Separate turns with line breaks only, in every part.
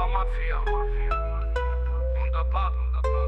Mafia. Wunderbar.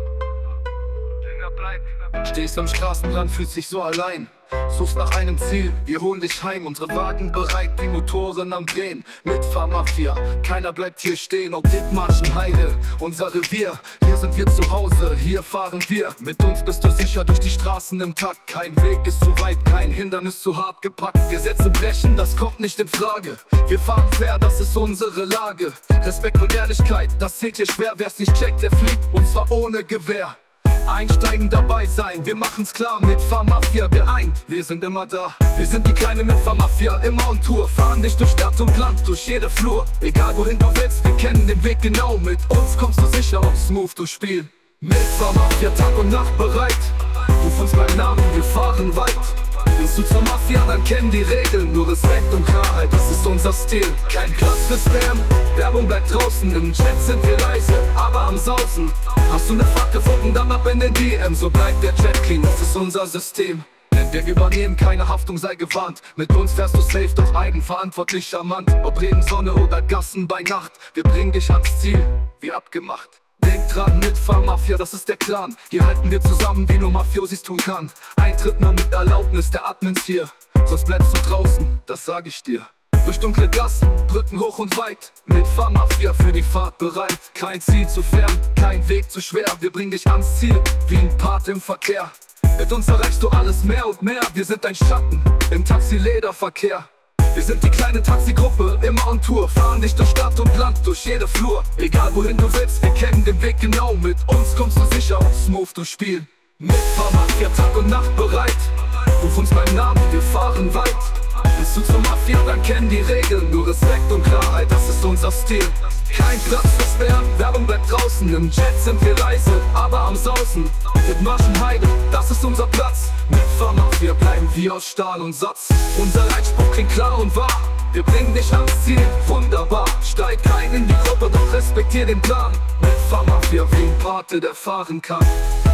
Stehst am Straßenrand, fühlst dich so allein. Suchst nach einem Ziel, wir holen dich heim. Unsere Wagen bereit, die Motoren am Drehen. Mitfahrmafia, keiner bleibt hier stehen. Ob Dithmarschen, Heide, unser Revier. Hier sind wir zu Hause, hier fahren wir. Mit uns bist du sicher durch die Straßen im Takt. Kein Weg ist zu weit, kein Hindernis zu hart gepackt. Wir setzen Brechen, das kommt nicht in Frage. Wir fahren fair, das ist unsere Lage. Respekt und Ehrlichkeit, das zählt hier schwer. Wer's nicht checkt, der fliegt, und zwar ohne Gewehr. Einsteigen, dabei sein, wir machen's klar. Mitfahrmafia geeint, wir sind immer da. Wir sind die kleine Mitfahrmafia, immer on Tour. Fahren dich durch Stadt und Land, durch jede Flur. Egal wohin du willst, wir kennen den Weg genau. Mit uns kommst du sicher und smooth durchs Spiel. Mitfahrmafia, Tag und Nacht bereit. Ruf uns beim Namen, wir fahren weit. Willst du zur Mafia, dann kennen die Regeln. Nur Respekt und Klarheit, das ist unser Stil. Kein Platz für Spam, Werbung bleibt draußen. Im Chat sind wir leise, aber am Sausen. Hast du ne Fahrt gefunden, dann ab in den DM. So bleibt der Chat clean, das ist unser System. Denn wir übernehmen keine Haftung, sei gewarnt. Mit uns fährst du safe, doch eigenverantwortlich charmant. Ob Regensonne oder Gassen bei Nacht, wir bringen dich ans Ziel, wie abgemacht. Denk dran, Mitfahrmafia, das ist der Clan. Hier halten wir zusammen, wie nur Mafiosis tun kann. Eintritt nur mit Erlaubnis der Admins hier. Sonst bleibst du draußen, das sag ich dir. Durch dunkle Gassen, Brücken hoch und weit. Mitfahrmafia für die Fahrt bereit. Kein Ziel zu fern, kein Weg zu schwer. Wir bringen dich ans Ziel, wie ein Part im Verkehr. Mit uns erreichst du alles mehr und mehr. Wir sind dein Schatten im Taxi-Lederverkehr. Wir sind die kleine Taxigruppe, immer on Tour. Fahren dich durch Stadt und Land, durch jede Flur. Egal wohin du willst, wir kennen den Weg genau. Mit uns kommst du sicher und smooth durchs Spiel. Mitfahrmafia, Tag und Nacht bereit. Ruf uns beim Namen, wir fahren weit. Bist du zur Mafia, dann kennen die Regeln. Nur Respekt und Klarheit, das ist unser Stil. Kein Platz für Spam, Werbung bleibt draußen. Im Jet sind wir leise, aber am Sausen. Dithmarschen, Heide, das ist unser Platz. Mitfahrmafia, bleiben wir aus Stahl und Satz. Unser Leitspruch klingt klar und wahr. Wir bringen dich ans Ziel, wunderbar. Steig ein in die Gruppe, doch respektier den Plan. Mitfahrmafia, wie ein Pate, der fahren kann.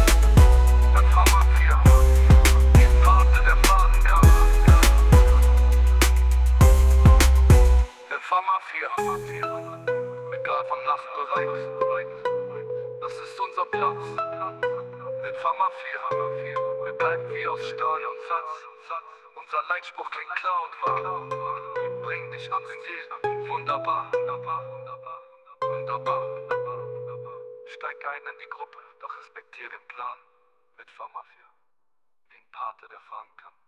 Mitfahrmafia, wie ein Pate, der fahren kann. Mitfahrmafia, egal von Nacht bereit. Das ist unser Platz. Mitfahrmafia, wir bleiben wie aus Stahl und Satz. Unser Leitspruch klingt klar und wahr. Wir bringen dich ans Ziel. Wunderbar. Steig ein in die Gruppe, doch respektier den Plan. Mitfahrmafia, wie ein Pate, der fahren kann.